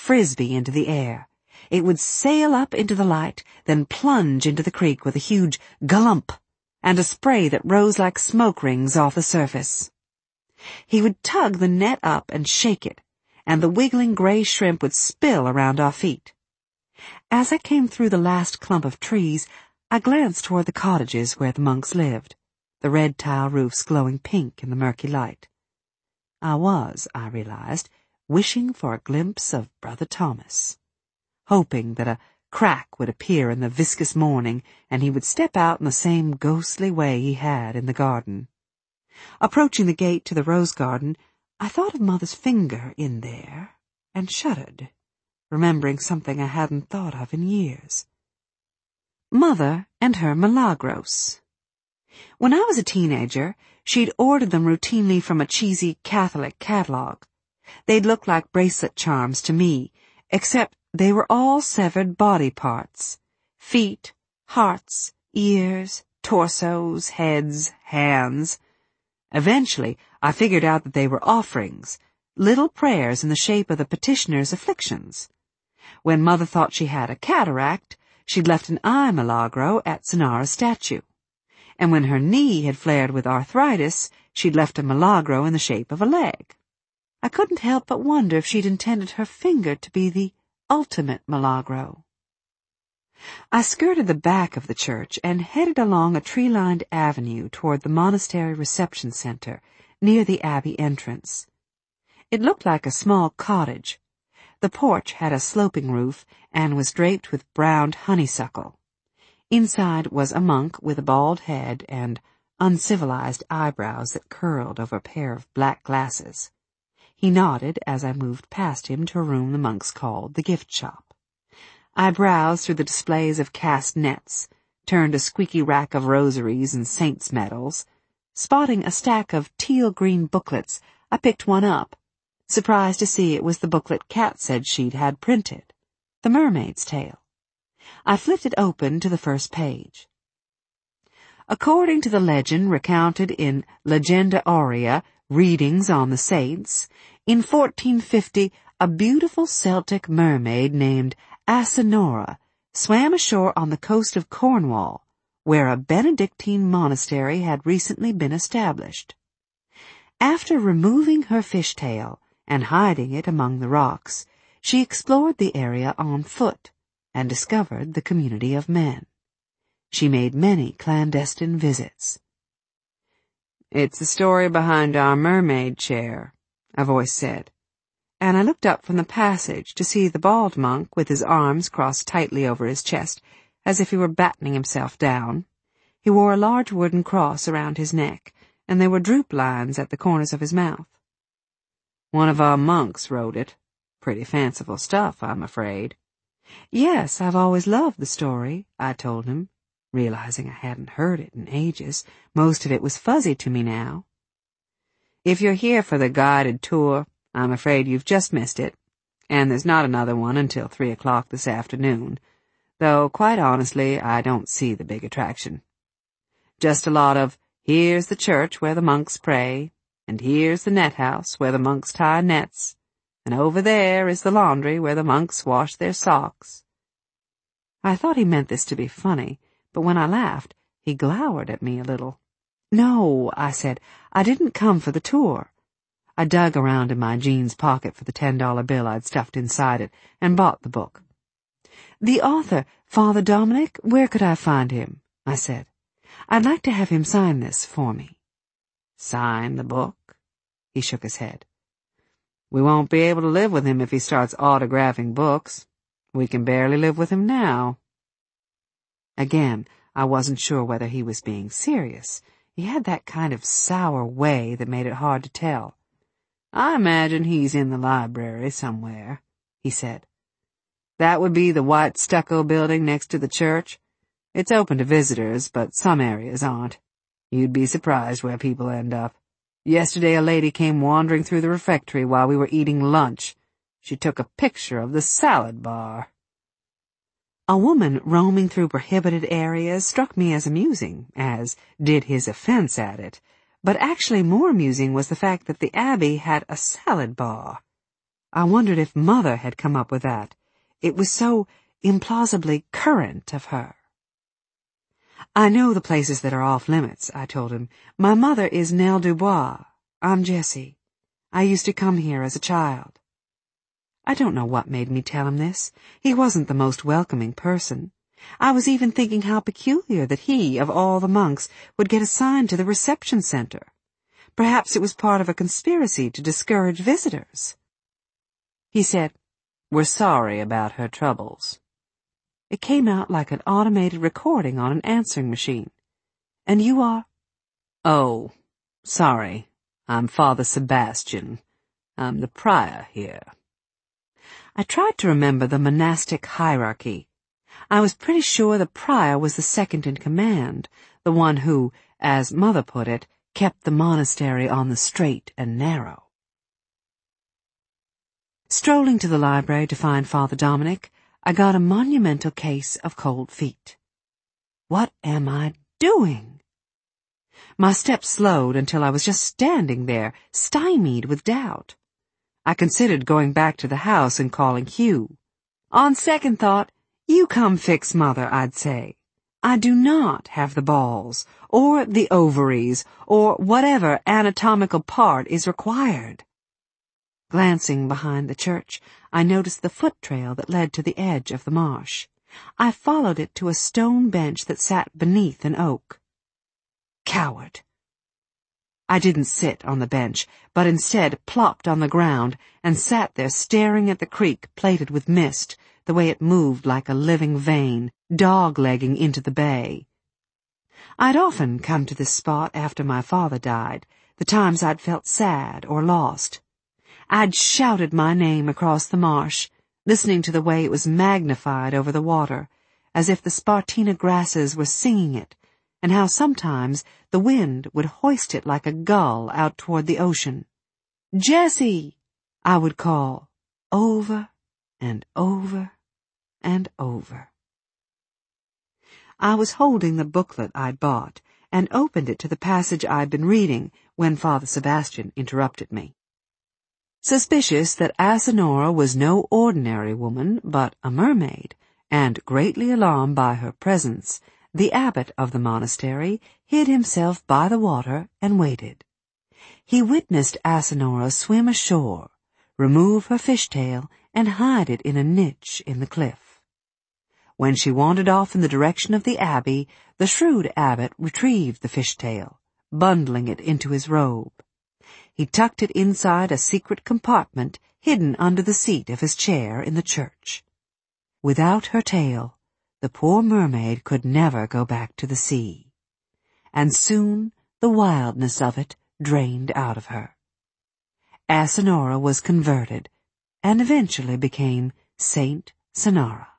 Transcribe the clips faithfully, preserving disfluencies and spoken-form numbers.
frisbee into the air. It would sail up into the light, then plunge into the creek with a huge glump and a spray that rose like smoke rings off the surface. He would tug the net up and shake it, and the wiggling gray shrimp would spill around our feet. As I came through the last clump of trees, I glanced toward the cottages where the monks lived, the red tile roofs glowing pink in the murky light. I was, I realized, wishing for a glimpse of Brother Thomas, hoping that a crack would appear in the viscous morning and he would step out in the same ghostly way he had in the garden. Approaching the gate to the rose garden, I thought of Mother's finger in there and shuddered, remembering something I hadn't thought of in years. Mother and her milagros. When I was a teenager, she'd ordered them routinely from a cheesy Catholic catalog. They'd look like bracelet charms to me, except they were all severed body parts. Feet, hearts, ears, torsos, heads, hands. Eventually, I figured out that they were offerings, little prayers in the shape of the petitioner's afflictions. When Mother thought she had a cataract, she'd left an eye milagro at Sonara's statue. And when her knee had flared with arthritis, she'd left a milagro in the shape of a leg. I couldn't help but wonder if she'd intended her finger to be the ultimate milagro. I skirted the back of the church and headed along a tree-lined avenue toward the monastery reception center near the abbey entrance. It looked like a small cottage. The porch had a sloping roof and was draped with browned honeysuckle. Inside was a monk with a bald head and uncivilized eyebrows that curled over a pair of black glasses. He nodded as I moved past him to a room the monks called the gift shop. I browsed through the displays of cast nets, turned a squeaky rack of rosaries and saints' medals. Spotting a stack of teal-green booklets, I picked one up, surprised to see it was the booklet Kat said she'd had printed, The Mermaid's Tale. I flipped it open to the first page. According to the legend recounted in Legenda Aurea, Readings on the Saints, in fourteen fifty, a beautiful Celtic mermaid named Asinora swam ashore on the coast of Cornwall, where a Benedictine monastery had recently been established. After removing her fishtail and hiding it among the rocks, she explored the area on foot and discovered the community of men. She made many clandestine visits. "It's the story behind our mermaid chair," a voice said, and I looked up from the passage to see the bald monk with his arms crossed tightly over his chest, as if he were battening himself down. He wore a large wooden cross around his neck, and there were droop lines at the corners of his mouth. "One of our monks wrote it. Pretty fanciful stuff, I'm afraid." "Yes, I've always loved the story," I told him, realizing I hadn't heard it in ages. Most of it was fuzzy to me now. "If you're here for the guided tour, I'm afraid you've just missed it, and there's not another one until three o'clock this afternoon, though quite honestly I don't see the big attraction. Just a lot of, here's the church where the monks pray, and here's the net house where the monks tie nets, and over there is the laundry where the monks wash their socks." I thought he meant this to be funny, but when I laughed, he glowered at me a little. "No," I said, "I didn't come for the tour." I dug around in my jeans pocket for the ten-dollar bill I'd stuffed inside it and bought the book. "The author, Father Dominic, where could I find him?" I said. "I'd like to have him sign this for me." "Sign the book?" He shook his head. "We won't be able to live with him if he starts autographing books. We can barely live with him now." Again, I wasn't sure whether he was being serious. He had that kind of sour way that made it hard to tell. "I imagine he's in the library somewhere," he said. "That would be the white stucco building next to the church. It's open to visitors, but some areas aren't. You'd be surprised where people end up. Yesterday a lady came wandering through the refectory while we were eating lunch. She took a picture of the salad bar." A woman roaming through prohibited areas struck me as amusing, as did his offense at it, but actually more amusing was the fact that the Abbey had a salad bar. I wondered if Mother had come up with that. It was so implausibly current of her. I know the places that are off limits, I told him. My mother is Nell Dubois. I'm Jessie. I used to come here as a child. I don't know what made me tell him this. He wasn't the most welcoming person. I was even thinking how peculiar that he, of all the monks, would get assigned to the reception center. Perhaps it was part of a conspiracy to discourage visitors. He said, "We're sorry about her troubles." It came out like an automated recording on an answering machine. "And you are?" "Oh, sorry. I'm Father Sebastian. I'm the prior here." I tried to remember the monastic hierarchy. I was pretty sure the prior was the second in command, the one who, as Mother put it, kept the monastery on the straight and narrow. Strolling to the library to find Father Dominic, I got a monumental case of cold feet. What am I doing? My steps slowed until I was just standing there, stymied with doubt. I considered going back to the house and calling Hugh. On second thought, "You come fix Mother," I'd say. I do not have the balls, or the ovaries, or whatever anatomical part is required. Glancing behind the church, I noticed the foot trail that led to the edge of the marsh. I followed it to a stone bench that sat beneath an oak. Coward! I didn't sit on the bench, but instead plopped on the ground and sat there staring at the creek plated with mist, the way it moved like a living vein, dog-legging into the bay. I'd often come to this spot after my father died, the times I'd felt sad or lost. I'd shouted my name across the marsh, listening to the way it was magnified over the water, as if the Spartina grasses were singing it, and how sometimes the wind would hoist it like a gull out toward the ocean. "Jessie!" I would call, over and over and over. I was holding the booklet I'd bought, and opened it to the passage I'd been reading when Father Sebastian interrupted me. Suspicious that Asinora was no ordinary woman, but a mermaid, and greatly alarmed by her presence, the abbot of the monastery hid himself by the water and waited. He witnessed Asinora swim ashore, remove her fishtail, and hide it in a niche in the cliff. When she wandered off in the direction of the abbey, the shrewd abbot retrieved the fishtail, bundling it into his robe. He tucked it inside a secret compartment hidden under the seat of his chair in the church. Without her tail, the poor mermaid could never go back to the sea, and soon the wildness of it drained out of her. Asinora was converted, and eventually became Saint Sonara.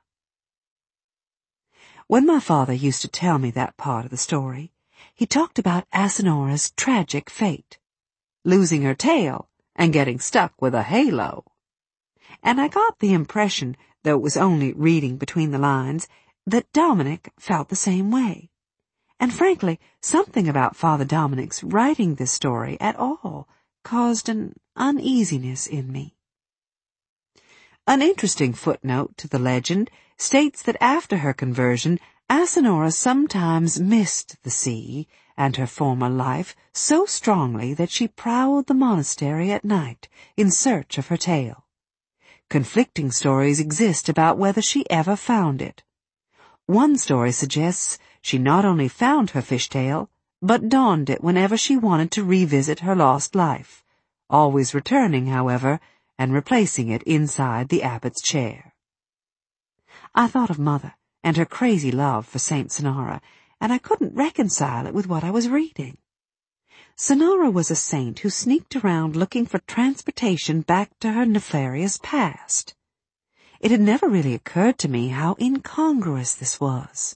When my father used to tell me that part of the story, he talked about Asinora's tragic fate, losing her tail and getting stuck with a halo. And I got the impression, though it was only reading between the lines, that Dominic felt the same way. And frankly, something about Father Dominic's writing this story at all caused an uneasiness in me. An interesting footnote to the legend states that after her conversion, Asinora sometimes missed the sea and her former life so strongly that she prowled the monastery at night in search of her tail. Conflicting stories exist about whether she ever found it. One story suggests she not only found her fishtail, but donned it whenever she wanted to revisit her lost life, always returning, however, and replacing it inside the abbot's chair. I thought of Mother and her crazy love for Saint Sonara, and I couldn't reconcile it with what I was reading. Sonara was a saint who sneaked around looking for transportation back to her nefarious past. It had never really occurred to me how incongruous this was.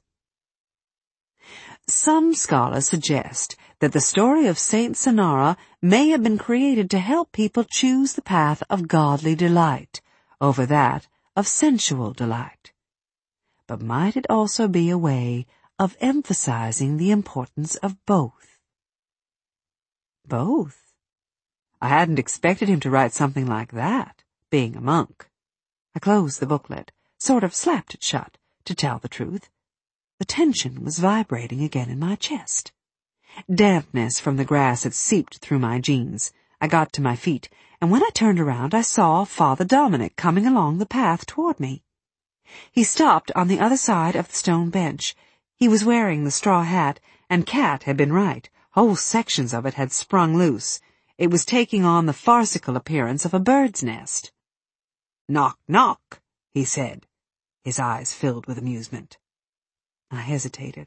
Some scholars suggest that the story of Saint Sonara may have been created to help people choose the path of godly delight over that of sensual delight. But might it also be a way of emphasizing the importance of both? Both? I hadn't expected him to write something like that, being a monk. I closed the booklet, sort of slapped it shut, to tell the truth. The tension was vibrating again in my chest. Dampness from the grass had seeped through my jeans. I got to my feet, and when I turned around I saw Father Dominic coming along the path toward me. He stopped on the other side of the stone bench. He was wearing the straw hat, and Cat had been right. Whole sections of it had sprung loose. It was taking on the farcical appearance of a bird's nest. "Knock, knock," he said, his eyes filled with amusement. I hesitated.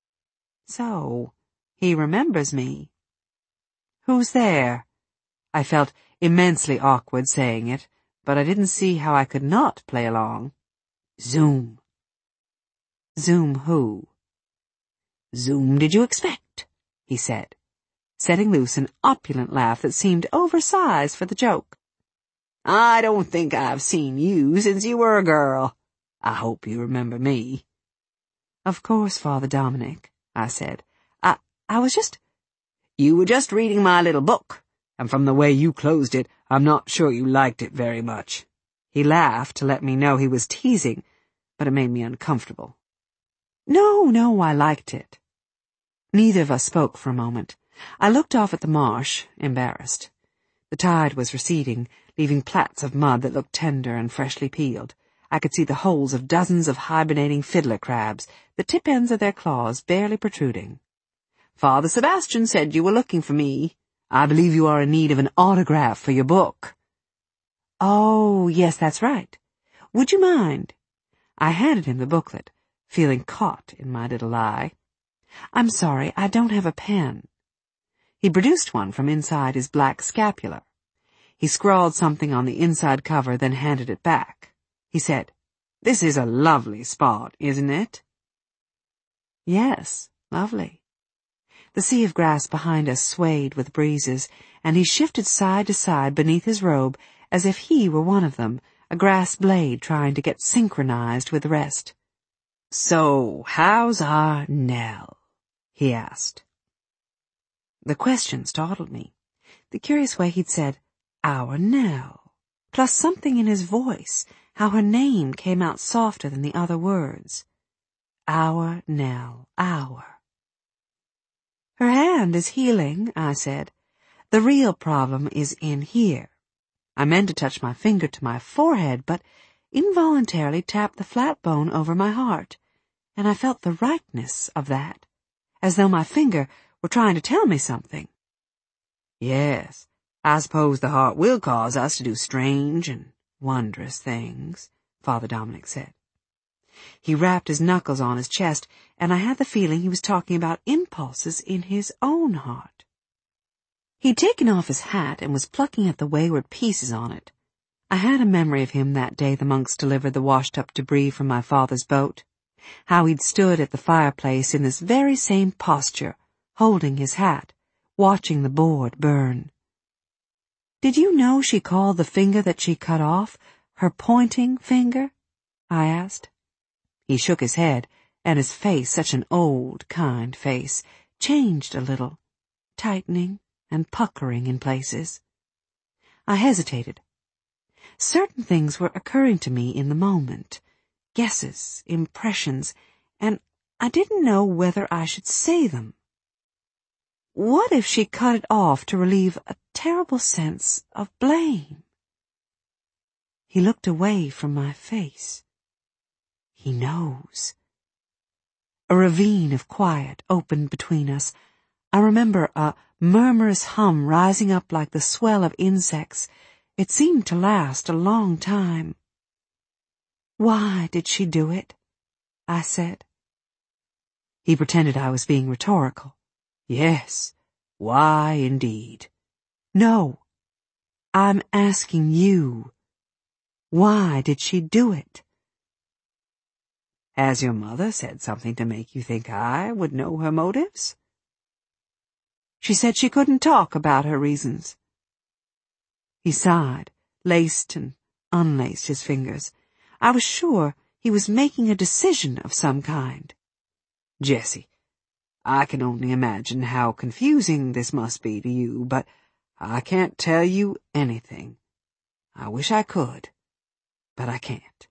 So, he remembers me. "Who's there?" I felt immensely awkward saying it, but I didn't see how I could not play along. "Zoom." "Zoom who?" "Zoom did you expect?" he said, setting loose an opulent laugh that seemed oversized for the joke. "I don't think I've seen you since you were a girl. I hope you remember me." "Of course, Father Dominic," I said. I, I was just... "You were just reading my little book, and from the way you closed it, I'm not sure you liked it very much." He laughed to let me know he was teasing, but it made me uncomfortable. "No, no, I liked it." Neither of us spoke for a moment. I looked off at the marsh, embarrassed. The tide was receding, leaving plats of mud that looked tender and freshly peeled. I could see the holes of dozens of hibernating fiddler crabs, the tip ends of their claws barely protruding. "Father Sebastian said you were looking for me. I believe you are in need of an autograph for your book." "Oh, yes, that's right. Would you mind?" I handed him the booklet, feeling caught in my little lie. "I'm sorry, I don't have a pen." He produced one from inside his black scapular. He scrawled something on the inside cover, then handed it back. He said, "This is a lovely spot, isn't it?" "Yes, lovely." The sea of grass behind us swayed with breezes, and he shifted side to side beneath his robe as if he were one of them, a grass blade trying to get synchronized with the rest. "So, how's our Nell?" he asked. The question startled me. The curious way he'd said, "Our Nell," plus something in his voice, how her name came out softer than the other words. Our Nell, our. "Her hand is healing," I said. "The real problem is in here." I meant to touch my finger to my forehead, but involuntarily tapped the flat bone over my heart, and I felt the rightness of that, as though my finger were trying to tell me something. "Yes, I suppose the heart will cause us to do strange and wondrous things," Father Dominic said. He rapped his knuckles on his chest, and I had the feeling he was talking about impulses in his own heart. He'd taken off his hat and was plucking at the wayward pieces on it. I had a memory of him that day the monks delivered the washed-up debris from my father's boat, how he'd stood at the fireplace in this very same posture, holding his hat, watching the board burn. "Did you know she called the finger that she cut off her pointing finger?" I asked. He shook his head, and his face, such an old, kind face, changed a little, tightening and puckering in places. I hesitated. Certain things were occurring to me in the moment, guesses, impressions, and I didn't know whether I should say them. What if she cut it off to relieve a terrible sense of blame? He looked away from my face. He knows. A ravine of quiet opened between us. I remember a murmurous hum rising up like the swell of insects. It seemed to last a long time. "Why did she do it?" I said. He pretended I was being rhetorical. "Yes, why indeed?" "No, I'm asking you. Why did she do it?" "Has your mother said something to make you think I would know her motives?" "She said she couldn't talk about her reasons." He sighed, laced and unlaced his fingers. I was sure he was making a decision of some kind. "Jessie, I can only imagine how confusing this must be to you, but I can't tell you anything. I wish I could, but I can't."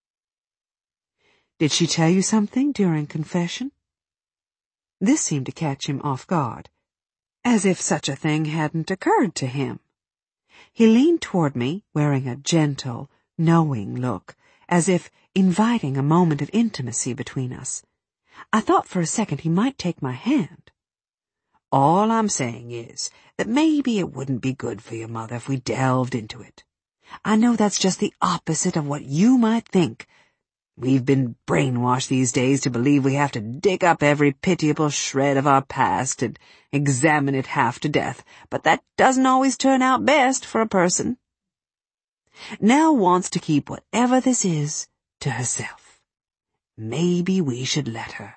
"Did she tell you something during confession?" This seemed to catch him off guard, as if such a thing hadn't occurred to him. He leaned toward me, wearing a gentle, knowing look, as if inviting a moment of intimacy between us. I thought for a second he might take my hand. "All I'm saying is that maybe it wouldn't be good for your mother if we delved into it. I know that's just the opposite of what you might think. We've been brainwashed these days to believe we have to dig up every pitiable shred of our past and examine it half to death, but that doesn't always turn out best for a person. Nell wants to keep whatever this is to herself. Maybe we should let her."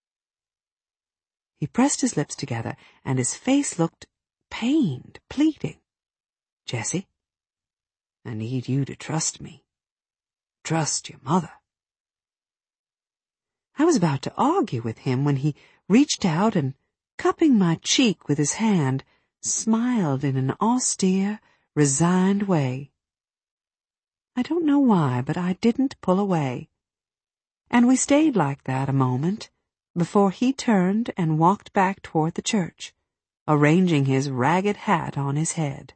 He pressed his lips together, and his face looked pained, pleading. "Jessie, I need you to trust me. Trust your mother." I was about to argue with him when he reached out and, cupping my cheek with his hand, smiled in an austere, resigned way. I don't know why, but I didn't pull away. And we stayed like that a moment before he turned and walked back toward the church, arranging his ragged hat on his head.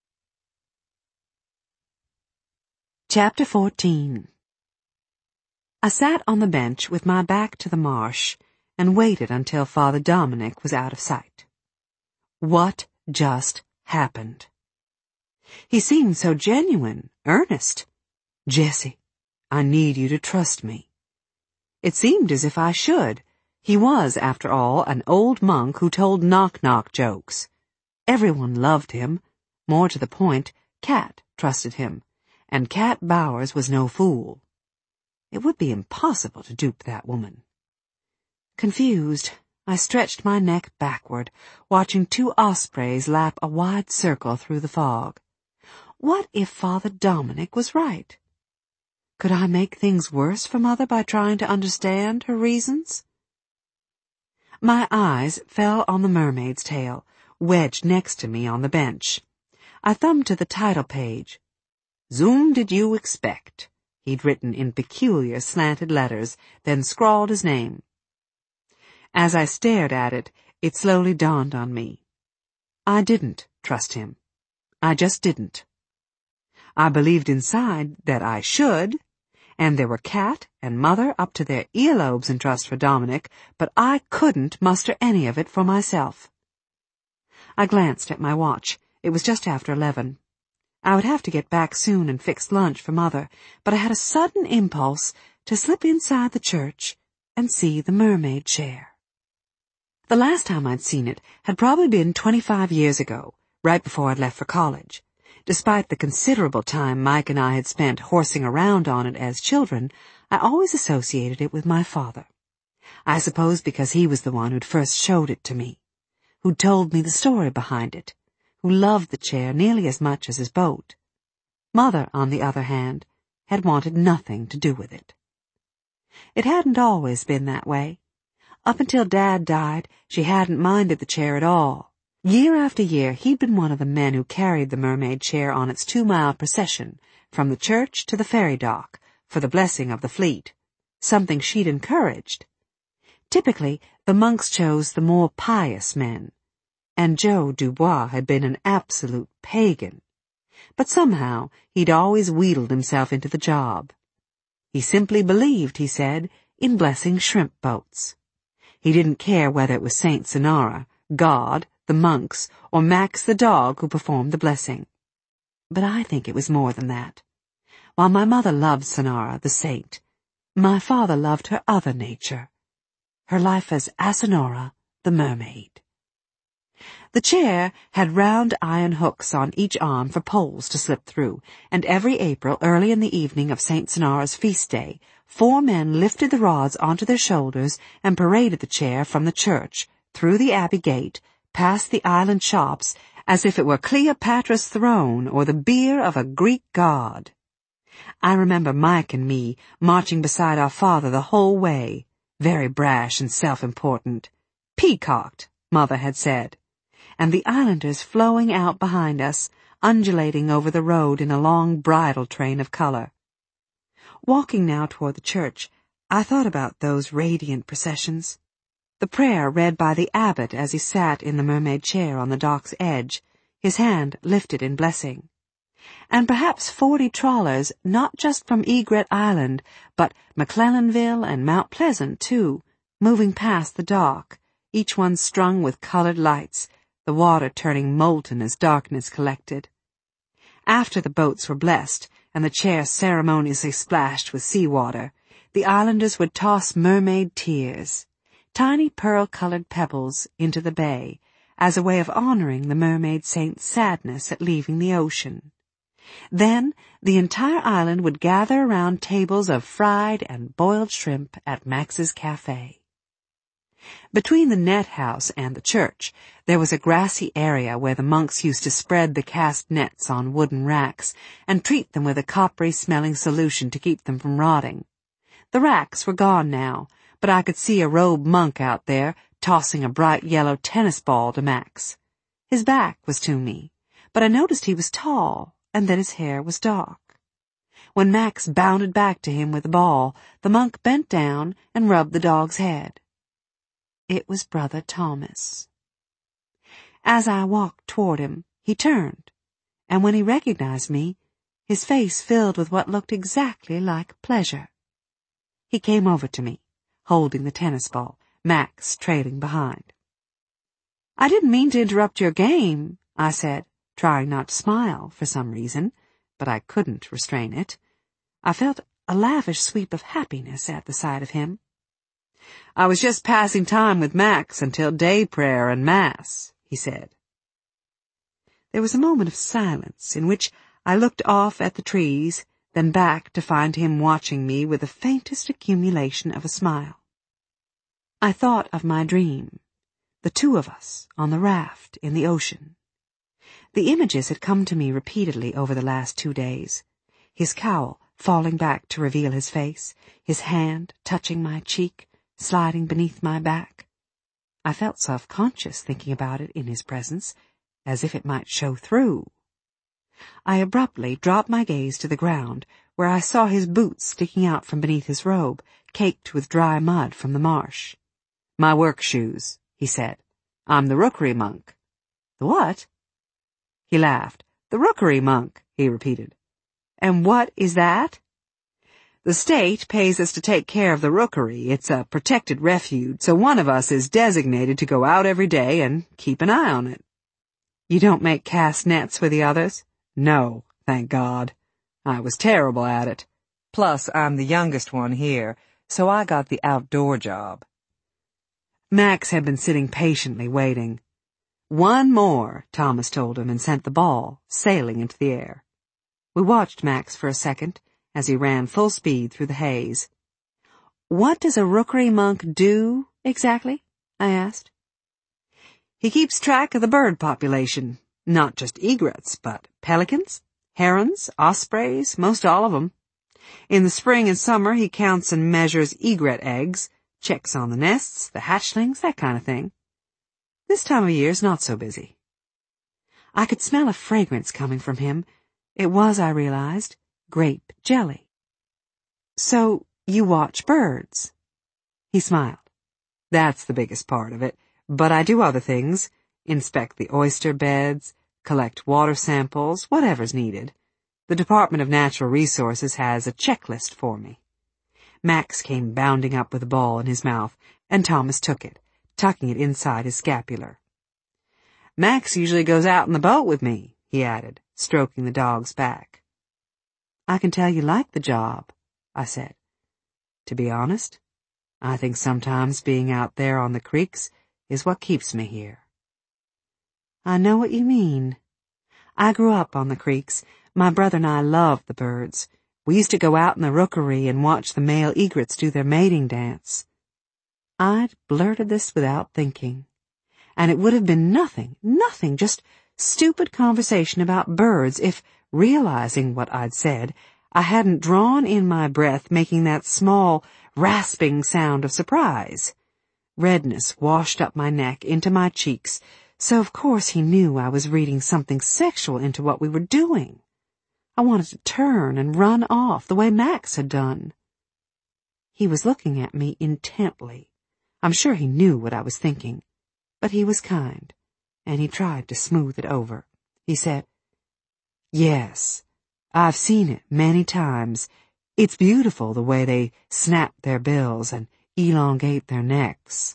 Chapter fourteen. I sat on the bench with my back to the marsh and waited until Father Dominic was out of sight. What just happened? He seemed so genuine, earnest. "Jessie, I need you to trust me." It seemed as if I should. He was, after all, an old monk who told knock-knock jokes. Everyone loved him. More to the point, Kat trusted him, and Kat Bowers was no fool. It would be impossible to dupe that woman. Confused, I stretched my neck backward, watching two ospreys lap a wide circle through the fog. What if Father Dominic was right? Could I make things worse for Mother by trying to understand her reasons? My eyes fell on the mermaid's tail, wedged next to me on the bench. I thumbed to the title page. "Zoom did you expect?" He'd written in peculiar slanted letters, then scrawled his name. As I stared at it, it slowly dawned on me. I didn't trust him. I just didn't. I believed inside that I should, and there were Kat and Mother up to their earlobes in trust for Dominic, but I couldn't muster any of it for myself. I glanced at my watch. It was just after eleven. I would have to get back soon and fix lunch for Mother, but I had a sudden impulse to slip inside the church and see the mermaid chair. The last time I'd seen it had probably been twenty-five years ago, right before I'd left for college. Despite the considerable time Mike and I had spent horsing around on it as children, I always associated it with my father. I suppose because he was the one who'd first showed it to me, who'd told me the story behind it, who loved the chair nearly as much as his boat. Mother, on the other hand, had wanted nothing to do with it. It hadn't always been that way. Up until Dad died, she hadn't minded the chair at all. Year after year, he'd been one of the men who carried the mermaid chair on its two-mile procession from the church to the ferry dock for the blessing of the fleet, something she'd encouraged. Typically, the monks chose the more pious men, and Joe Dubois had been an absolute pagan. But somehow he'd always wheedled himself into the job. He simply believed, he said, in blessing shrimp boats. He didn't care whether it was Saint Sonara, God, the monks, or Max the dog who performed the blessing. But I think it was more than that. While my mother loved Sonara, the saint, my father loved her other nature, her life as Asinora, the mermaid. The chair had round iron hooks on each arm for poles to slip through, and every April, early in the evening of Saint Sonara's feast day, four men lifted the rods onto their shoulders and paraded the chair from the church, through the abbey gate, past the island shops, as if it were Cleopatra's throne or the bier of a Greek god. I remember Mike and me marching beside our father the whole way, very brash and self-important. Peacocked, Mother had said. And the islanders flowing out behind us, undulating over the road in a long bridal train of color. Walking now toward the church, I thought about those radiant processions. The prayer read by the abbot as he sat in the mermaid chair on the dock's edge, his hand lifted in blessing. And perhaps forty trawlers, not just from Egret Island, but McClellanville and Mount Pleasant, too, moving past the dock, each one strung with colored lights, the water turning molten as darkness collected. After the boats were blessed, and the chair ceremoniously splashed with sea-water, the islanders would toss mermaid tears, tiny pearl-colored pebbles, into the bay, as a way of honoring the mermaid saint's sadness at leaving the ocean. Then the entire island would gather around tables of fried and boiled shrimp at Max's Cafe. Between the net house and the church, there was a grassy area where the monks used to spread the cast nets on wooden racks and treat them with a coppery-smelling solution to keep them from rotting. The racks were gone now, but I could see a robed monk out there tossing a bright yellow tennis ball to Max. His back was to me, but I noticed he was tall and that his hair was dark. When Max bounded back to him with the ball, the monk bent down and rubbed the dog's head. It was Brother Thomas. As I walked toward him, he turned, and when he recognized me, his face filled with what looked exactly like pleasure. He came over to me, holding the tennis ball, Max trailing behind. "I didn't mean to interrupt your game," I said, trying not to smile for some reason, but I couldn't restrain it. I felt a lavish sweep of happiness at the sight of him. "I was just passing time with Max until day prayer and mass," he said. There was a moment of silence in which I looked off at the trees, then back to find him watching me with the faintest accumulation of a smile. I thought of my dream, the two of us on the raft in the ocean. The images had come to me repeatedly over the last two days, his cowl falling back to reveal his face, his hand touching my cheek, sliding beneath my back. I felt self-conscious thinking about it in his presence, as if it might show through. I abruptly dropped my gaze to the ground, where I saw his boots sticking out from beneath his robe, caked with dry mud from the marsh. "My work shoes," he said. "I'm the Rookery Monk." "The what?" He laughed. "The Rookery Monk," he repeated. "And what is that?" "The state pays us to take care of the rookery. It's a protected refuge, so one of us is designated to go out every day and keep an eye on it." "You don't make cast nets with the others?" "No, thank God. I was terrible at it. Plus, I'm the youngest one here, so I got the outdoor job." Max had been sitting patiently waiting. "One more," Thomas told him, and sent the ball sailing into the air. We watched Max for a second as he ran full speed through the haze. "What does a Rookery Monk do, exactly?" I asked. "He keeps track of the bird population, not just egrets, but pelicans, herons, ospreys, most all of them. In the spring and summer he counts and measures egret eggs, checks on the nests, the hatchlings, that kind of thing. This time of year is not so busy." I could smell a fragrance coming from him. It was, I realized, grape jelly. "So you watch birds?" He smiled. "That's the biggest part of it, but I do other things, inspect the oyster beds, collect water samples, whatever's needed. The Department of Natural Resources has a checklist for me." Max came bounding up with a ball in his mouth, and Thomas took it, tucking it inside his scapular. "Max usually goes out in the boat with me," he added, stroking the dog's back. "I can tell you like the job," I said. "To be honest, I think sometimes being out there on the creeks is what keeps me here." "I know what you mean. I grew up on the creeks. My brother and I loved the birds. We used to go out in the rookery and watch the male egrets do their mating dance." I'd blurted this without thinking, and it would have been nothing, nothing, just stupid conversation about birds if, realizing what I'd said, I hadn't drawn in my breath, making that small, rasping sound of surprise. Redness washed up my neck into my cheeks, so of course he knew I was reading something sexual into what we were doing. I wanted to turn and run off the way Max had done. He was looking at me intently. I'm sure he knew what I was thinking, but he was kind, and he tried to smooth it over. He said, "Yes, I've seen it many times. It's beautiful the way they snap their bills and elongate their necks."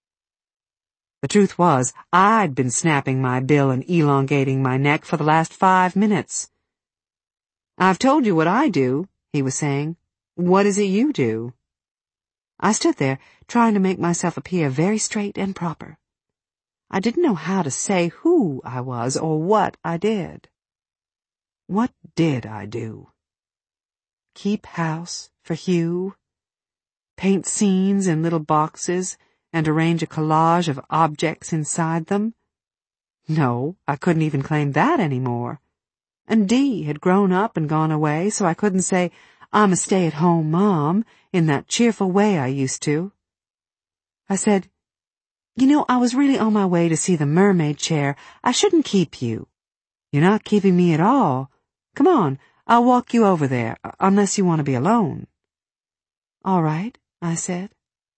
The truth was, I'd been snapping my bill and elongating my neck for the last five minutes. "I've told you what I do," he was saying. "What is it you do?" I stood there, trying to make myself appear very straight and proper. I didn't know how to say who I was or what I did. What did I do? Keep house for Hugh? Paint scenes in little boxes and arrange a collage of objects inside them? No, I couldn't even claim that anymore. And Dee had grown up and gone away, so I couldn't say, "I'm a stay-at-home mom," in that cheerful way I used to. I said, "You know, I was really on my way to see the mermaid chair. I shouldn't keep you." "You're not keeping me at all. Come on, I'll walk you over there, unless you want to be alone." "All right," I said.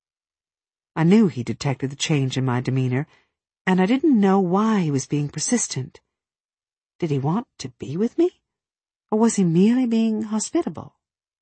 I knew he detected the change in my demeanor, and I didn't know why he was being persistent. Did he want to be with me, or was he merely being hospitable?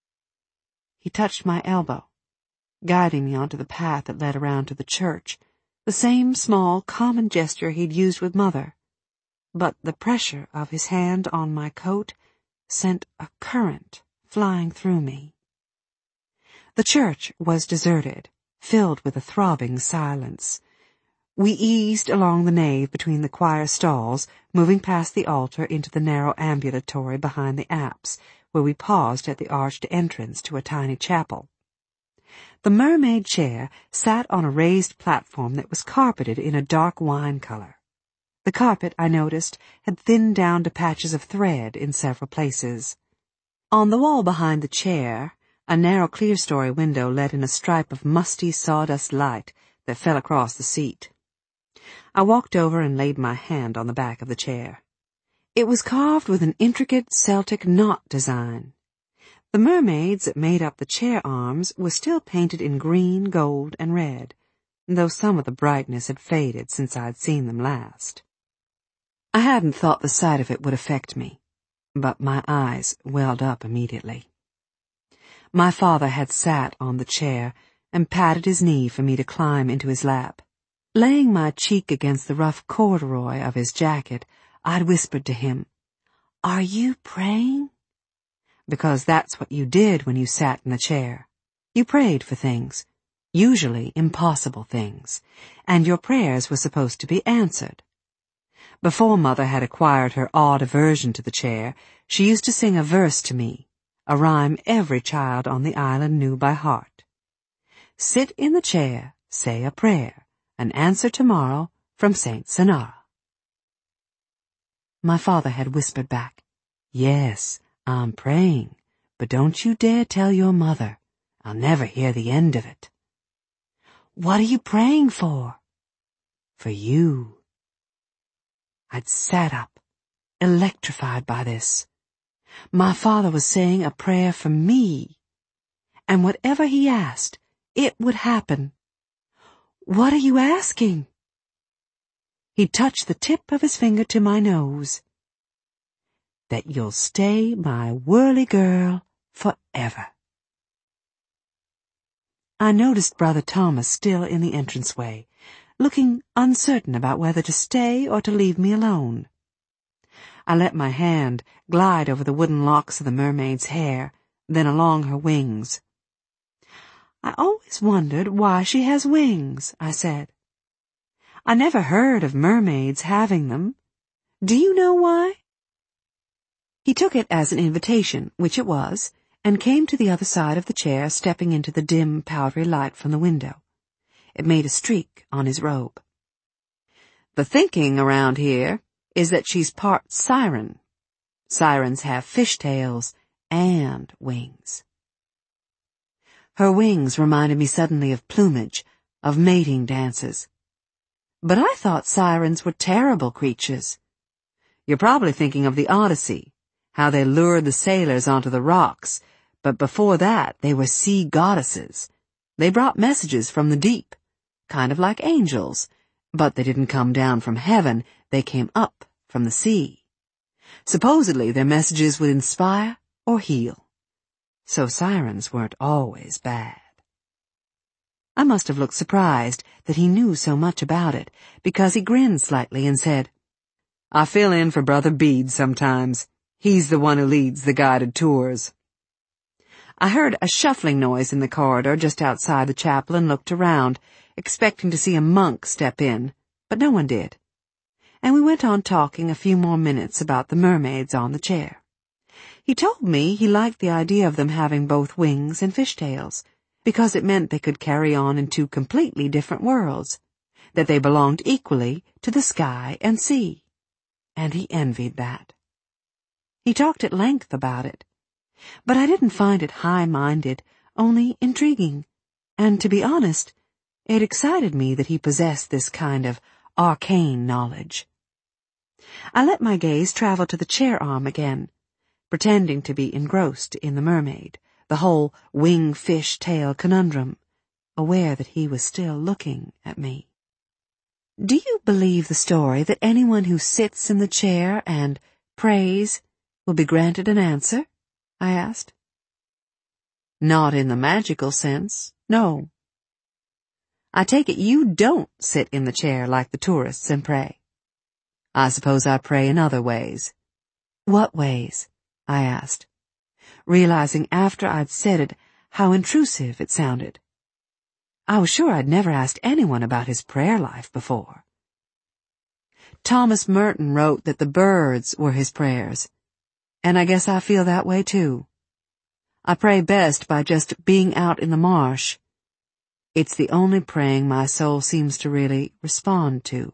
He touched my elbow, guiding me onto the path that led around to the church, the same small, common gesture he'd used with Mother. But the pressure of his hand on my coat sent a current flying through me. The church was deserted, filled with a throbbing silence. We eased along the nave between the choir stalls, moving past the altar into the narrow ambulatory behind the apse, where we paused at the arched entrance to a tiny chapel. The mermaid chair sat on a raised platform that was carpeted in a dark wine color. The carpet, I noticed, had thinned down to patches of thread in several places. On the wall behind the chair, a narrow clerestory window let in a stripe of musty sawdust light that fell across the seat. I walked over and laid my hand on the back of the chair. It was carved with an intricate Celtic knot design. The mermaids that made up the chair arms were still painted in green, gold, and red, though some of the brightness had faded since I'd seen them last. I hadn't thought the sight of it would affect me, but my eyes welled up immediately. My father had sat on the chair and patted his knee for me to climb into his lap. Laying my cheek against the rough corduroy of his jacket, I'd whispered to him, "Are you praying?" Because that's what you did when you sat in the chair. You prayed for things, usually impossible things, and your prayers were supposed to be answered. Before Mother had acquired her odd aversion to the chair, she used to sing a verse to me, a rhyme every child on the island knew by heart. "Sit in the chair, say a prayer, an answer tomorrow from Saint Sonara." My father had whispered back, "Yes, I'm praying, but don't you dare tell your mother. I'll never hear the end of it." "What are you praying for?" "For you." I'd sat up, electrified by this. My father was saying a prayer for me, and whatever he asked, it would happen. "What are you asking?" He touched the tip of his finger to my nose. "That you'll stay my whirly girl forever." I noticed Brother Thomas still in the entranceway, looking uncertain about whether to stay or to leave me alone. I let my hand glide over the wooden locks of the mermaid's hair, then along her wings. "I always wondered why she has wings," I said. "I never heard of mermaids having them. Do you know why?" He took it as an invitation, which it was, and came to the other side of the chair, stepping into the dim, powdery light from the window. It made a streak on his robe. "The thinking around here is that she's part siren. Sirens have fishtails and wings." Her wings reminded me suddenly of plumage, of mating dances. But I thought sirens were terrible creatures. You're probably thinking of the Odyssey, how they lured the sailors onto the rocks, but before that they were sea goddesses. They brought messages from the deep, kind of like angels, but they didn't come down from heaven, they came up from the sea. Supposedly their messages would inspire or heal. So sirens weren't always bad. I must have looked surprised that he knew so much about it, because he grinned slightly and said, "I fill in for Brother Bede sometimes. He's the one who leads the guided tours." I heard a shuffling noise in the corridor just outside the chapel and looked around, expecting to see a monk step in, but no one did. And we went on talking a few more minutes about the mermaids on the chair. He told me he liked the idea of them having both wings and fishtails, because it meant they could carry on in two completely different worlds, that they belonged equally to the sky and sea. And he envied that. He talked at length about it, but I didn't find it high-minded, only intriguing, and to be honest, it excited me that he possessed this kind of arcane knowledge. I let my gaze travel to the chair arm again, pretending to be engrossed in the mermaid, the whole wing-fish-tail conundrum, aware that he was still looking at me. "Do you believe the story that anyone who sits in the chair and prays will be granted an answer?" I asked. "Not in the magical sense, no." "I take it you don't sit in the chair like the tourists and pray." "I suppose I pray in other ways." "What ways?" I asked, realizing after I'd said it how intrusive it sounded. I was sure I'd never asked anyone about his prayer life before. Thomas Merton wrote that the birds were his prayers, and I guess I feel that way too. I pray best by just being out in the marsh. It's the only praying my soul seems to really respond to.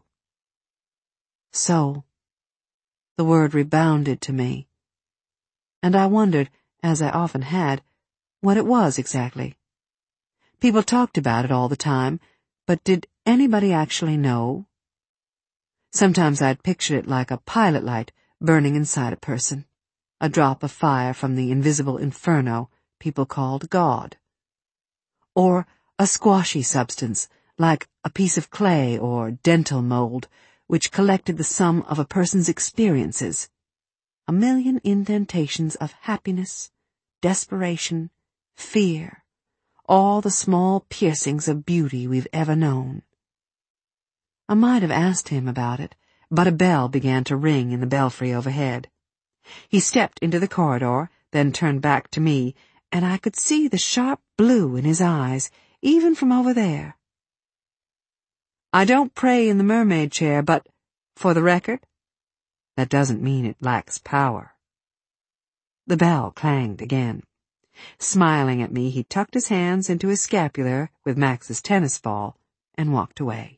Soul. The word rebounded to me, and I wondered, as I often had, what it was exactly. People talked about it all the time, but did anybody actually know? Sometimes I'd pictured it like a pilot light burning inside a person, a drop of fire from the invisible inferno people called God. Or a squashy substance, like a piece of clay or dental mold, which collected the sum of a person's experiences, a million indentations of happiness, desperation, fear, all the small piercings of beauty we've ever known. I might have asked him about it, but a bell began to ring in the belfry overhead. He stepped into the corridor, then turned back to me, and I could see the sharp blue in his eyes, even from over there. "I don't pray in the mermaid chair, but, for the record, that doesn't mean it lacks power." The bell clanged again. Smiling at me, he tucked his hands into his scapular with Max's tennis ball and walked away.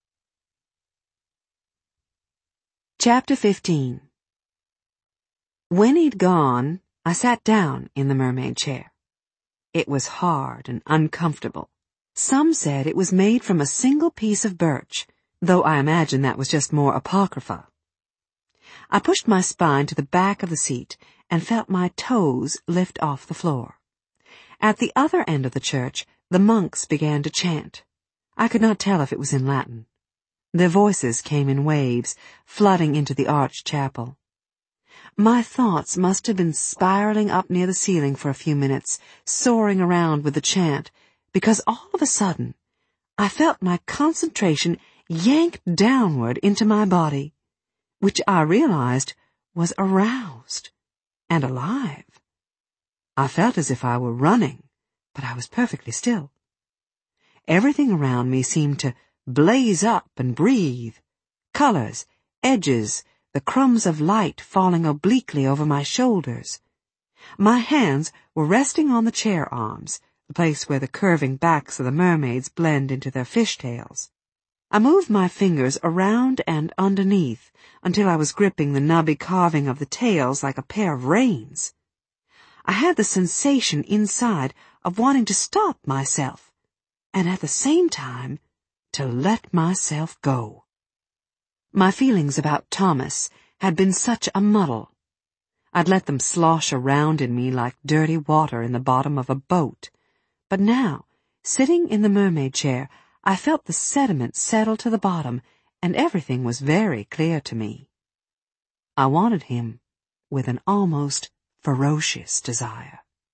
Chapter fifteen. When he'd gone, I sat down in the mermaid chair. It was hard and uncomfortable. Some said it was made from a single piece of birch, though I imagine that was just more apocrypha. I pushed my spine to the back of the seat and felt my toes lift off the floor. At the other end of the church, the monks began to chant. I could not tell if it was in Latin. Their voices came in waves, flooding into the arched chapel. My thoughts must have been spiraling up near the ceiling for a few minutes, soaring around with the chant, because all of a sudden, I felt my concentration yanked downward into my body, which I realized was aroused and alive. I felt as if I were running, but I was perfectly still. Everything around me seemed to blaze up and breathe. Colors, edges, the crumbs of light falling obliquely over my shoulders. My hands were resting on the chair arms, the place where the curving backs of the mermaids blend into their fishtails. I moved my fingers around and underneath until I was gripping the knobby carving of the tails like a pair of reins. I had the sensation inside of wanting to stop myself, and at the same time, to let myself go. My feelings about Thomas had been such a muddle. I'd let them slosh around in me like dirty water in the bottom of a boat. But now, sitting in the mermaid chair, I felt the sediment settle to the bottom, and everything was very clear to me. I wanted him with an almost ferocious desire.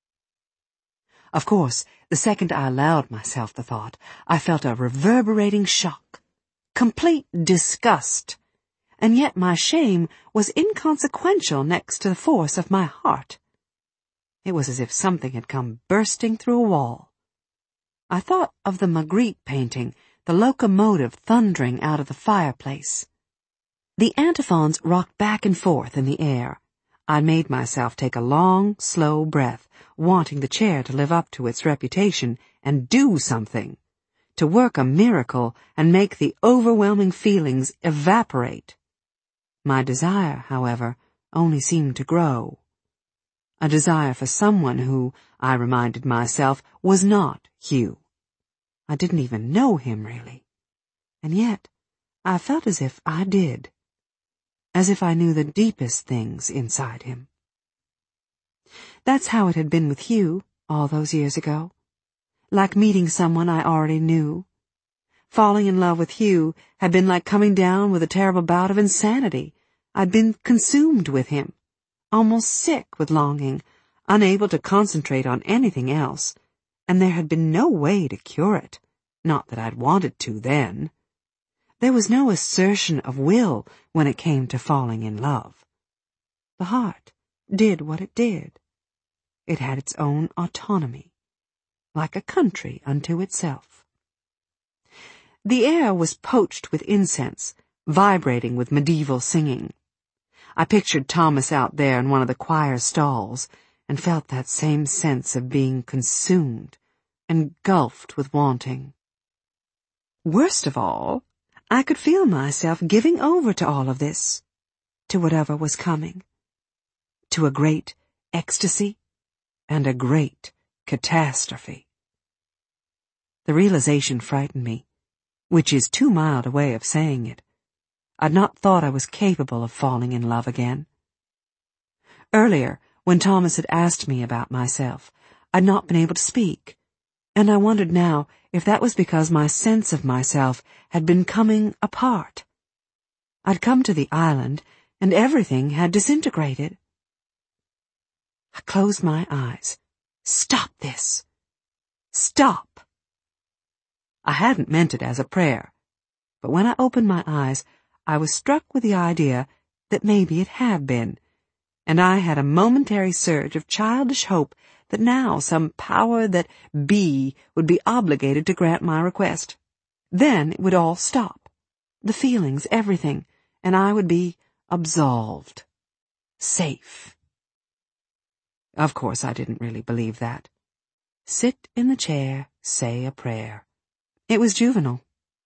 Of course, the second I allowed myself the thought, I felt a reverberating shock, complete disgust, and yet my shame was inconsequential next to the force of my heart. It was as if something had come bursting through a wall. I thought of the Magritte painting, the locomotive thundering out of the fireplace. The antiphons rocked back and forth in the air. I made myself take a long, slow breath, wanting the chair to live up to its reputation and do something, to work a miracle and make the overwhelming feelings evaporate. My desire, however, only seemed to grow. A desire for someone who, I reminded myself, was not Hugh. I didn't even know him, really. And yet, I felt as if I did. As if I knew the deepest things inside him. That's how it had been with Hugh all those years ago. Like meeting someone I already knew. Falling in love with Hugh had been like coming down with a terrible bout of insanity. I'd been consumed with him, almost sick with longing, unable to concentrate on anything else, and there had been no way to cure it, not that I'd wanted to then. There was no assertion of will when it came to falling in love. The heart did what it did. It had its own autonomy, like a country unto itself. The air was poached with incense, vibrating with medieval singing. I pictured Thomas out there in one of the choir stalls, and felt that same sense of being consumed, engulfed with wanting. Worst of all, I could feel myself giving over to all of this, to whatever was coming, to a great ecstasy and a great catastrophe. The realization frightened me, which is too mild a way of saying it. I'd not thought I was capable of falling in love again. Earlier, when Thomas had asked me about myself, I'd not been able to speak, and I wondered now if that was because my sense of myself had been coming apart. I'd come to the island, and everything had disintegrated. I closed my eyes. Stop this. Stop. I hadn't meant it as a prayer, but when I opened my eyes, I was struck with the idea that maybe it had been, and I had a momentary surge of childish hope that now some power that be would be obligated to grant my request. Then it would all stop, the feelings, everything, and I would be absolved, safe. Of course, I didn't really believe that. Sit in the chair, say a prayer. It was juvenile.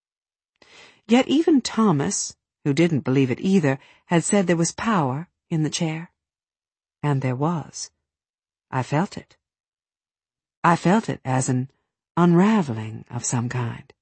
Yet even Thomas, who didn't believe it either, had said there was power in the chair. And there was. I felt it. I felt it as an unraveling of some kind.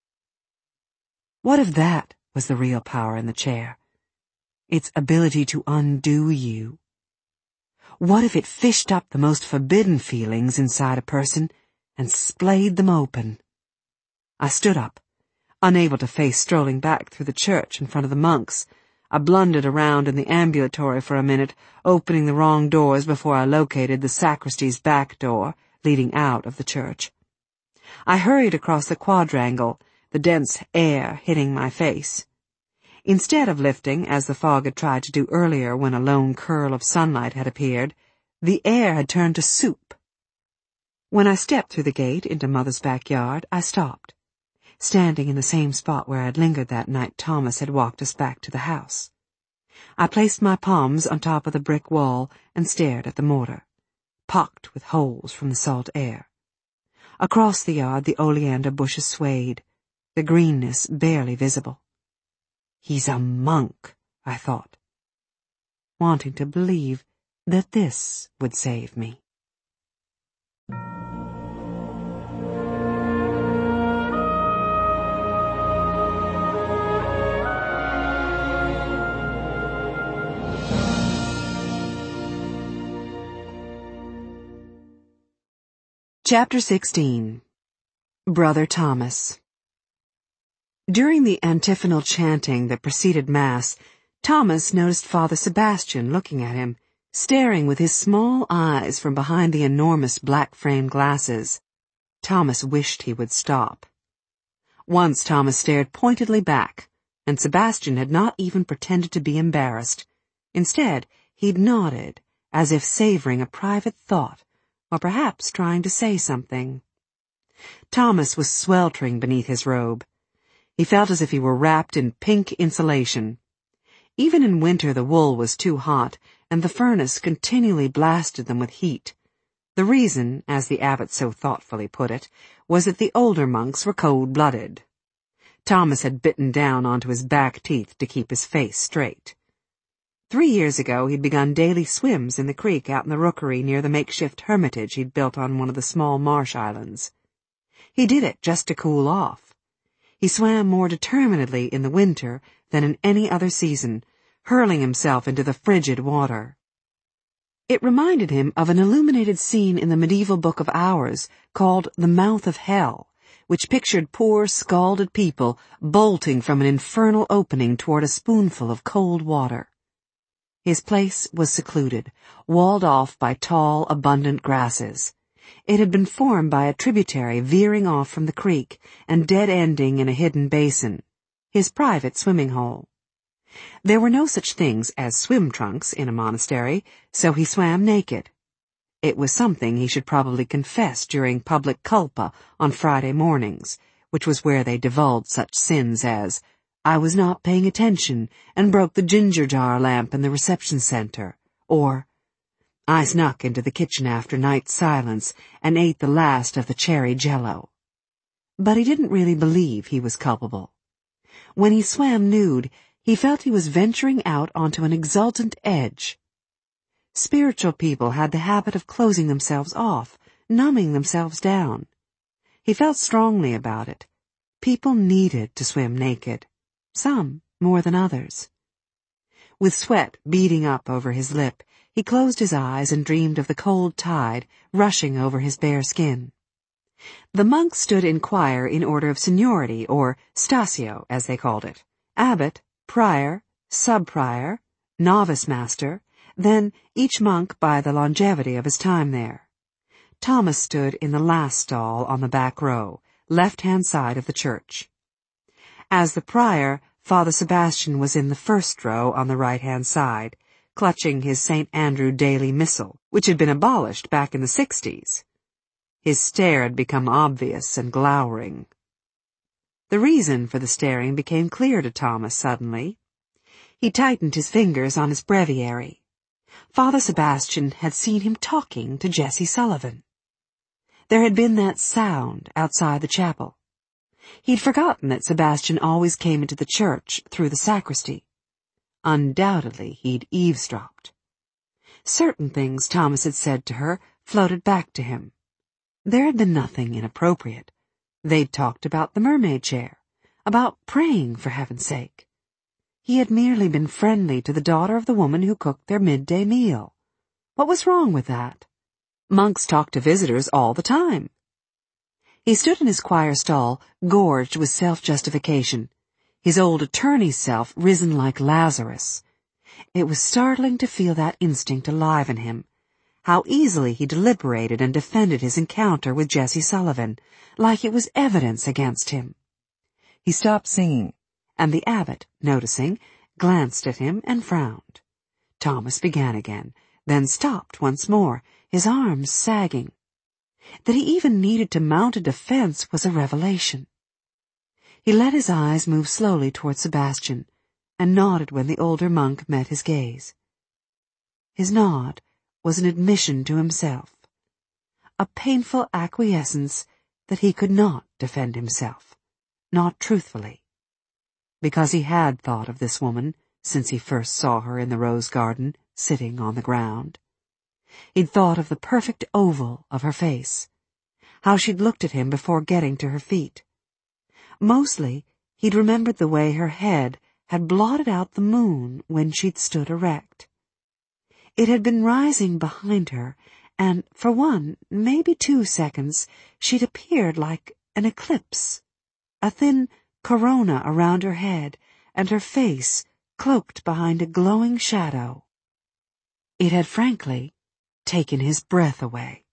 What if that was the real power in the chair? Its ability to undo you? What if it fished up the most forbidden feelings inside a person and splayed them open? I stood up, unable to face strolling back through the church in front of the monks. I blundered around in the ambulatory for a minute, opening the wrong doors before I located the sacristy's back door, leading out of the church. I hurried across the quadrangle, the dense air hitting my face. Instead of lifting, as the fog had tried to do earlier when a lone curl of sunlight had appeared, the air had turned to soup. When I stepped through the gate into Mother's backyard, I stopped, standing in the same spot where I'd lingered that night Thomas had walked us back to the house. I placed my palms on top of the brick wall and stared at the mortar, pocked with holes from the salt air. Across the yard the oleander bushes swayed, the greenness barely visible. He's a monk, I thought, wanting to believe that this would save me. Chapter sixteen. Brother Thomas. During the antiphonal chanting that preceded Mass, Thomas noticed Father Sebastian looking at him, staring with his small eyes from behind the enormous black-framed glasses. Thomas wished he would stop. Once Thomas stared pointedly back, and Sebastian had not even pretended to be embarrassed. Instead, he'd nodded, as if savoring a private thought, or perhaps trying to say something. Thomas was sweltering beneath his robe. He felt as if he were wrapped in pink insulation. Even in winter the wool was too hot, and the furnace continually blasted them with heat. The reason, as the abbot so thoughtfully put it, was that the older monks were cold-blooded. Thomas had bitten down onto his back teeth to keep his face straight. Three years ago he'd begun daily swims in the creek out in the rookery near the makeshift hermitage he'd built on one of the small marsh islands. He did it just to cool off. He swam more determinedly in the winter than in any other season, hurling himself into the frigid water. It reminded him of an illuminated scene in the medieval Book of Hours called The Mouth of Hell, which pictured poor, scalded people bolting from an infernal opening toward a spoonful of cold water. His place was secluded, walled off by tall, abundant grasses. It had been formed by a tributary veering off from the creek and dead-ending in a hidden basin, his private swimming hole. There were no such things as swim trunks in a monastery, so he swam naked. It was something he should probably confess during public culpa on Friday mornings, which was where they divulged such sins as, "I was not paying attention and broke the ginger jar lamp in the reception center," or, "I snuck into the kitchen after night silence and ate the last of the cherry jello." But he didn't really believe he was culpable. When he swam nude, he felt he was venturing out onto an exultant edge. Spiritual people had the habit of closing themselves off, numbing themselves down. He felt strongly about it. People needed to swim naked. Some more than others. With sweat beading up over his lip, he closed his eyes and dreamed of the cold tide rushing over his bare skin. The monks stood in choir in order of seniority, or stasio, as they called it. Abbot, prior, sub-prior, novice master, then each monk by the longevity of his time there. Thomas stood in the last stall on the back row, left-hand side of the church. As the prior, Father Sebastian was in the first row on the right-hand side, clutching his Saint Andrew Daily Missal, which had been abolished back in the sixties. His stare had become obvious and glowering. The reason for the staring became clear to Thomas suddenly. He tightened his fingers on his breviary. Father Sebastian had seen him talking to Jessie Sullivan. There had been that sound outside the chapel. He'd forgotten that Sebastian always came into the church through the sacristy. Undoubtedly he'd eavesdropped. Certain things Thomas had said to her floated back to him. There had been nothing inappropriate. They'd talked about the mermaid chair, about praying for heaven's sake. He had merely been friendly to the daughter of the woman who cooked their midday meal. What was wrong with that? Monks talked to visitors all the time. He stood in his choir stall, gorged with self-justification, his old attorney's self risen like Lazarus. It was startling to feel that instinct alive in him, how easily he deliberated and defended his encounter with Jessie Sullivan, like it was evidence against him. He stopped singing, and the abbot, noticing, glanced at him and frowned. Thomas began again, then stopped once more, his arms sagging. That he even needed to mount a defense was a revelation. He let his eyes move slowly toward Sebastian, and nodded when the older monk met his gaze. His nod was an admission to himself, a painful acquiescence that he could not defend himself, not truthfully, because he had thought of this woman since he first saw her in the rose garden, sitting on the ground. He'd thought of the perfect oval of her face, how she'd looked at him before getting to her feet. Mostly, he'd remembered the way her head had blotted out the moon when she'd stood erect. It had been rising behind her, and for one, maybe two seconds, she'd appeared like an eclipse, a thin corona around her head, and her face cloaked behind a glowing shadow. It had frankly taken his breath away.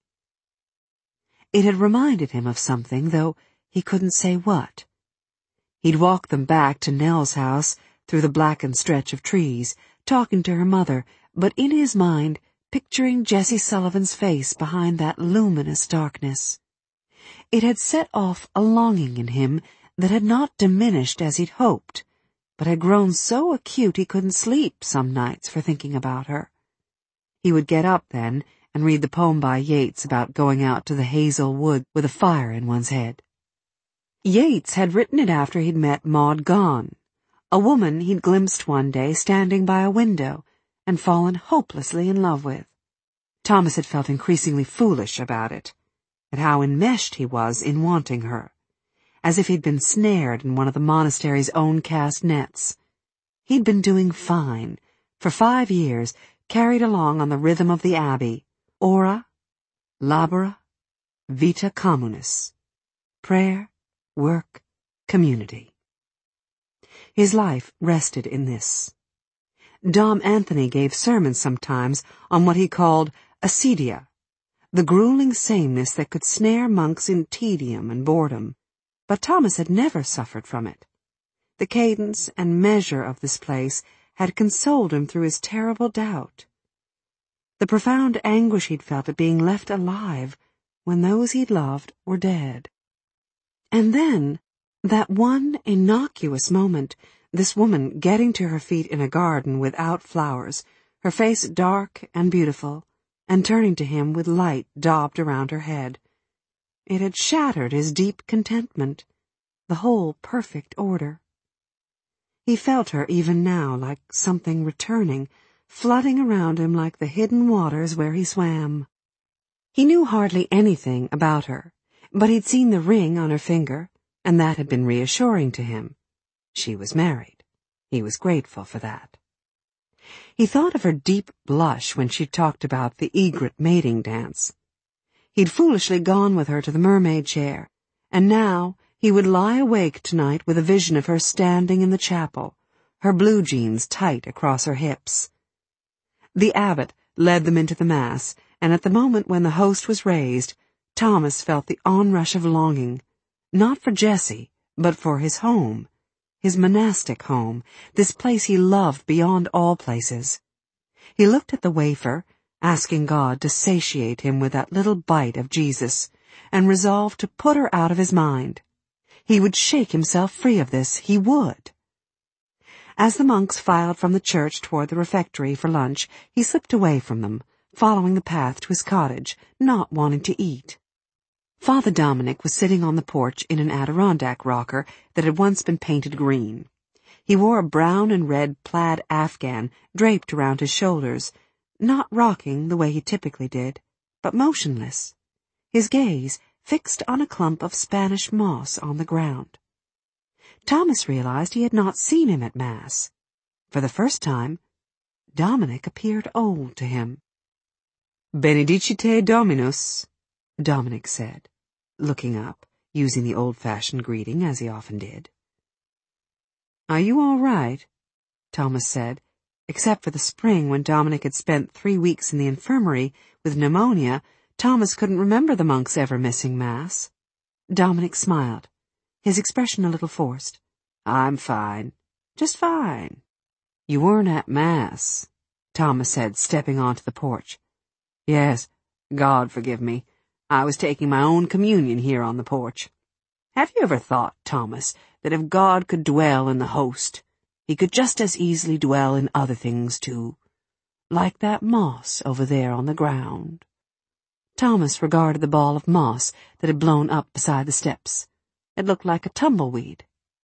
It had reminded him of something, though he couldn't say what. He'd walked them back to Nell's house through the blackened stretch of trees, talking to her mother, but in his mind picturing Jessie Sullivan's face behind that luminous darkness. It had set off a longing in him that had not diminished as he'd hoped, but had grown so acute he couldn't sleep some nights for thinking about her. He would get up then and read the poem by Yeats about going out to the hazel wood with a fire in one's head. Yeats had written it after he'd met Maud Gonne, a woman he'd glimpsed one day standing by a window and fallen hopelessly in love with. Thomas had felt increasingly foolish about it, at how enmeshed he was in wanting her, as if he'd been snared in one of the monastery's own cast nets. He'd been doing fine, for five years, carried along on the rhythm of the Abbey, ora, labora, vita communis, prayer, work, community. His life rested in this. Dom Anthony gave sermons sometimes on what he called acedia, the grueling sameness that could snare monks in tedium and boredom, but Thomas had never suffered from it. The cadence and measure of this place had consoled him through his terrible doubt. The profound anguish he'd felt at being left alive when those he'd loved were dead. And then, that one innocuous moment, this woman getting to her feet in a garden without flowers, her face dark and beautiful, and turning to him with light daubed around her head. It had shattered his deep contentment, the whole perfect order. He felt her even now like something returning, flooding around him like the hidden waters where he swam. He knew hardly anything about her, but he'd seen the ring on her finger, and that had been reassuring to him. She was married. He was grateful for that. He thought of her deep blush when she talked about the egret mating dance. He'd foolishly gone with her to the mermaid chair, and now he would lie awake tonight with a vision of her standing in the chapel, her blue jeans tight across her hips. The abbot led them into the mass, and at the moment when the host was raised, Thomas felt the onrush of longing, not for Jessie, but for his home, his monastic home, this place he loved beyond all places. He looked at the wafer, asking God to satiate him with that little bite of Jesus, and resolved to put her out of his mind. He would shake himself free of this, he would. As the monks filed from the church toward the refectory for lunch, he slipped away from them, following the path to his cottage, not wanting to eat. Father Dominic was sitting on the porch in an Adirondack rocker that had once been painted green. He wore a brown and red plaid afghan draped around his shoulders, not rocking the way he typically did, but motionless, his gaze fixed on a clump of Spanish moss on the ground. Thomas realized he had not seen him at Mass. For the first time, Dominic appeared old to him. "Benedicite Dominus," Dominic said, looking up, using the old-fashioned greeting as he often did. "Are you all right?" Thomas said, except for the spring when Dominic had spent three weeks in the infirmary with pneumonia. Thomas couldn't remember the monks ever missing Mass. Dominic smiled, his expression a little forced. "I'm fine. Just fine." "You weren't at Mass," Thomas said, stepping onto the porch. "Yes, God forgive me. I was taking my own communion here on the porch. Have you ever thought, Thomas, that if God could dwell in the host, he could just as easily dwell in other things too? Like that moss over there on the ground." Thomas regarded the ball of moss that had blown up beside the steps. It looked like a tumbleweed.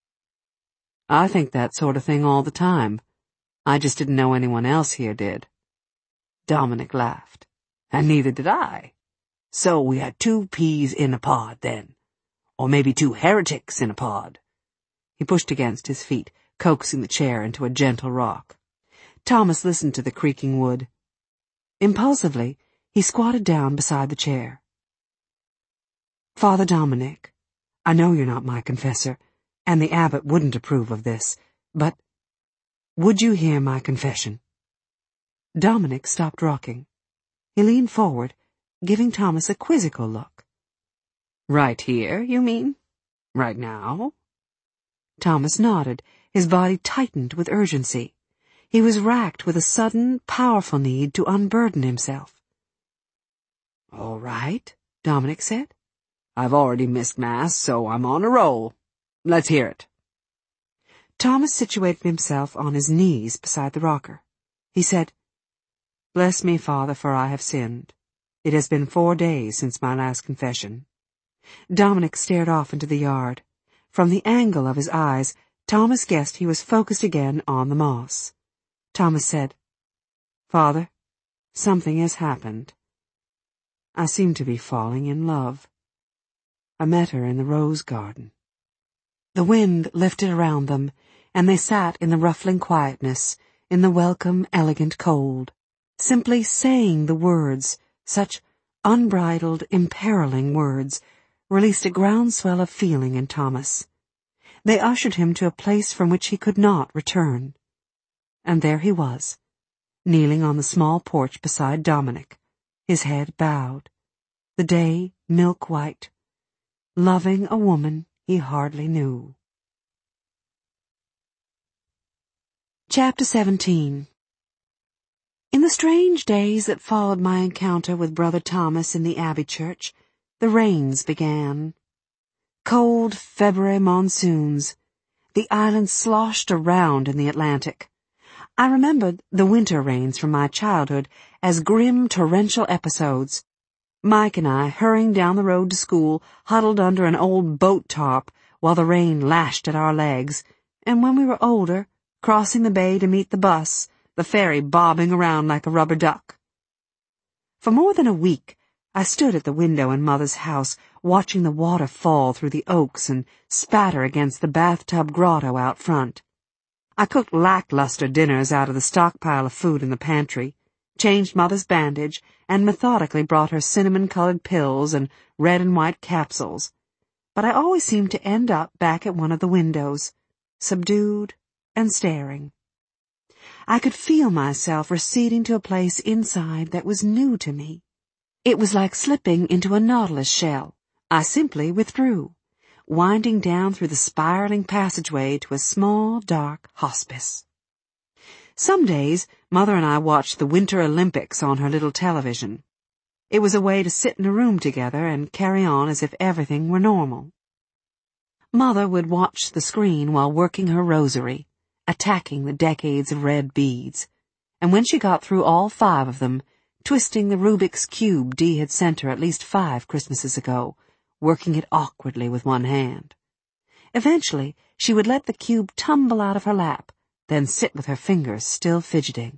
"I think that sort of thing all the time. I just didn't know anyone else here did." Dominic laughed. "And neither did I. So we had two peas in a pod, then. Or maybe two heretics in a pod." He pushed against his feet, coaxing the chair into a gentle rock. Thomas listened to the creaking wood. Impulsively, He squatted down beside the chair. Father Dominic, I know you're not my confessor, and the abbot wouldn't approve of this, but would you hear my confession? Dominic stopped rocking. He leaned forward, giving Thomas a quizzical look. Right here, you mean? Right now? Thomas nodded, his body tightened with urgency. He was racked with a sudden, powerful need to unburden himself. All right, Dominic said. I've already missed Mass, so I'm on a roll. Let's hear it. Thomas situated himself on his knees beside the rocker. He said, Bless me, Father, for I have sinned. It has been four days since my last confession. Dominic stared off into the yard. From the angle of his eyes, Thomas guessed he was focused again on the moss. Thomas said, Father, something has happened. I seem to be falling in love. I met her in the rose garden. The wind lifted around them, and they sat in the ruffling quietness, in the welcome, elegant cold, simply saying the words, such unbridled, imperiling words, released a groundswell of feeling in Thomas. They ushered him to a place from which he could not return. And there he was, kneeling on the small porch beside Dominic, his head bowed, the day milk-white, loving a woman he hardly knew. Chapter seventeen. In the strange days that followed my encounter with Brother Thomas in the Abbey Church, the rains began. Cold February monsoons. The island sloshed around in the Atlantic. I remembered the winter rains from my childhood as grim torrential episodes. Mike and I, hurrying down the road to school, huddled under an old boat tarp while the rain lashed at our legs, and when we were older, crossing the bay to meet the bus, the ferry bobbing around like a rubber duck. For more than a week, I stood at the window in Mother's house, watching the water fall through the oaks and spatter against the bathtub grotto out front. I cooked lackluster dinners out of the stockpile of food in the pantry, changed Mother's bandage, and methodically brought her cinnamon-colored pills and red and white capsules. But I always seemed to end up back at one of the windows, subdued and staring. I could feel myself receding to a place inside that was new to me. It was like slipping into a nautilus shell. I simply withdrew, winding down through the spiraling passageway to a small, dark hospice. Some days, Mother and I watched the Winter Olympics on her little television. It was a way to sit in a room together and carry on as if everything were normal. Mother would watch the screen while working her rosary, attacking the decades of red beads, and when she got through all five of them, twisting the Rubik's Cube Dee had sent her at least five Christmases ago, working it awkwardly with one hand. Eventually, she would let the cube tumble out of her lap, then sit with her fingers still fidgeting.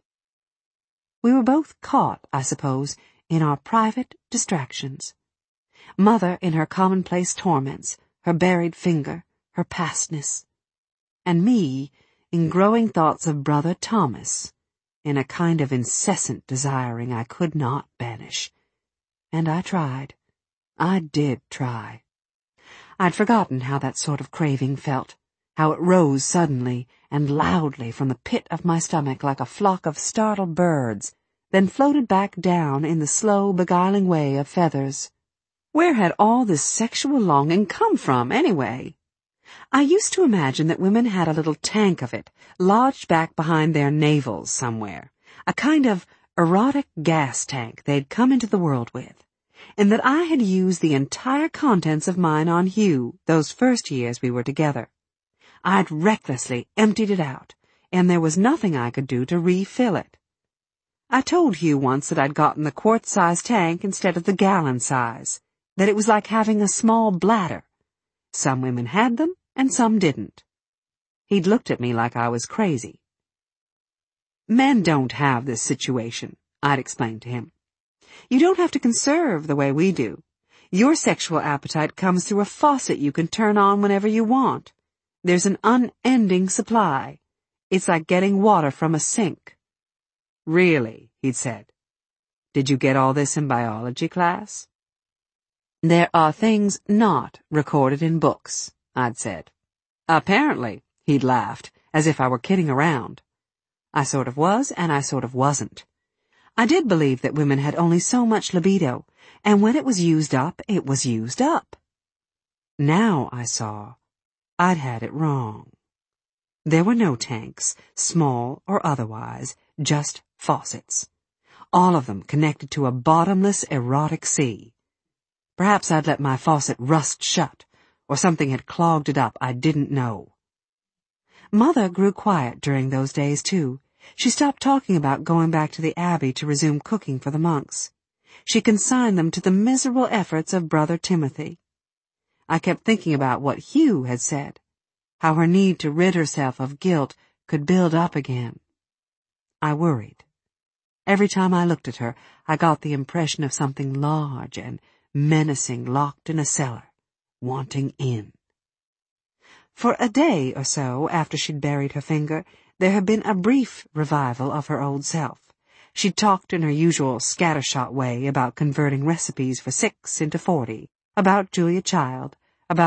We were both caught, I suppose, in our private distractions. Mother in her commonplace torments, her buried finger, her pastness, and me in growing thoughts of Brother Thomas, in a kind of incessant desiring I could not banish. And I tried. I did try. I'd forgotten how that sort of craving felt, how it rose suddenly and loudly from the pit of my stomach like a flock of startled birds, then floated back down in the slow, beguiling way of feathers. Where had all this sexual longing come from, anyway? I used to imagine that women had a little tank of it, lodged back behind their navels somewhere, a kind of erotic gas tank they'd come into the world with, and that I had used the entire contents of mine on Hugh those first years we were together. I'd recklessly emptied it out, and there was nothing I could do to refill it. I told Hugh once that I'd gotten the quart-size tank instead of the gallon size, that it was like having a small bladder. Some women had them, and some didn't. He'd looked at me like I was crazy. Men don't have this situation, I'd explained to him. You don't have to conserve the way we do. Your sexual appetite comes through a faucet you can turn on whenever you want. There's an unending supply. It's like getting water from a sink. Really, he'd said. Did you get all this in biology class? There are things not recorded in books, I'd said. Apparently, he'd laughed, as if I were kidding around. I sort of was, and I sort of wasn't. I did believe that women had only so much libido, and when it was used up, it was used up. Now I saw I'd had it wrong. There were no tanks, small or otherwise, just faucets. All of them connected to a bottomless erotic sea. Perhaps I'd let my faucet rust shut, or something had clogged it up I didn't know. Mother grew quiet during those days, too. She stopped talking about going back to the Abbey to resume cooking for the monks. She consigned them to the miserable efforts of Brother Timothy. I kept thinking about what Hugh had said, how her need to rid herself of guilt could build up again. I worried. Every time I looked at her, I got the impression of something large and menacing locked in a cellar, wanting in. For a day or so after she'd buried her finger, there had been a brief revival of her old self. She'd talked in her usual scattershot way about converting recipes for six into forty, about Julia Child,